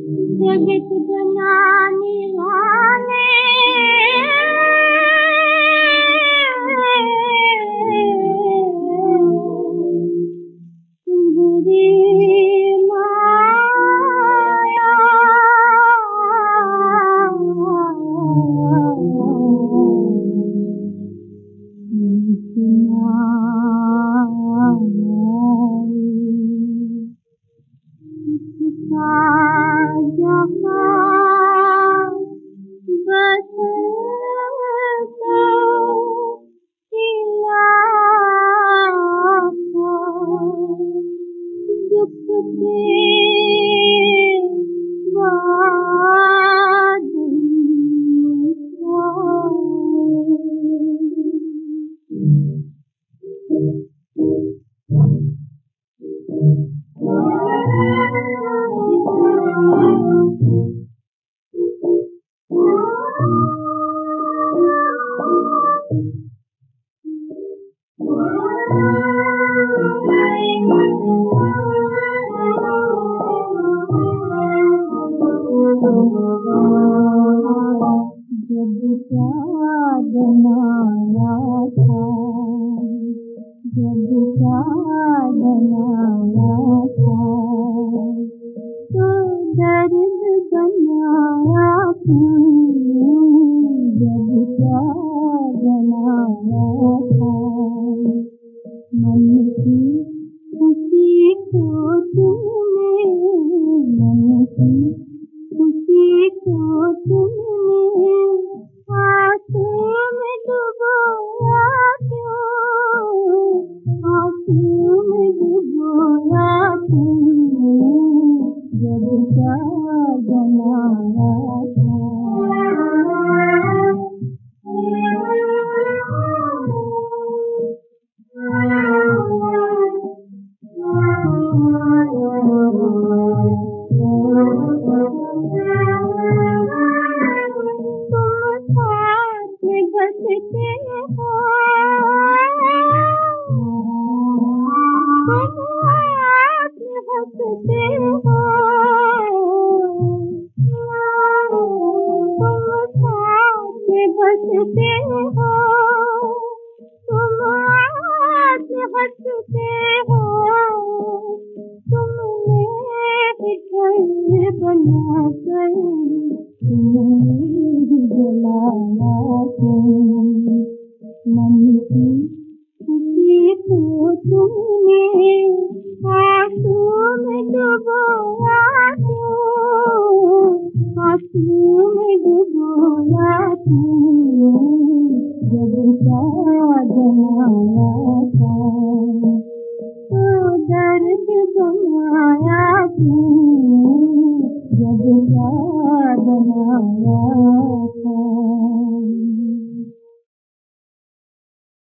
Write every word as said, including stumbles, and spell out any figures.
जगत बनाने वाले तुम्हारी माया जब चाँद बनाया था, जब चाँद बनाया था, तो दर्द बनाया क्यों? जब चाँद बनाया था, मन की खुशी को तुमने, मन की खुशी को तुमने आंसू में डुबोया क्यों? आंसू में डुबोया क्यों? जब चाँद बनाया था। हंसते हो, तुम आज हंसते हो, तुम साथ बसते हो, तुम आज हंसते हो, तुमने घर बनाकर तुमने जलाया क्यों? मन की खुशी को तुमने आंसू में डुबोया क्यों? आंसू में डुबोया क्यों? जब चाँद बनाया था, तो दर्द बनाया क्यों? जब चाँद बनाया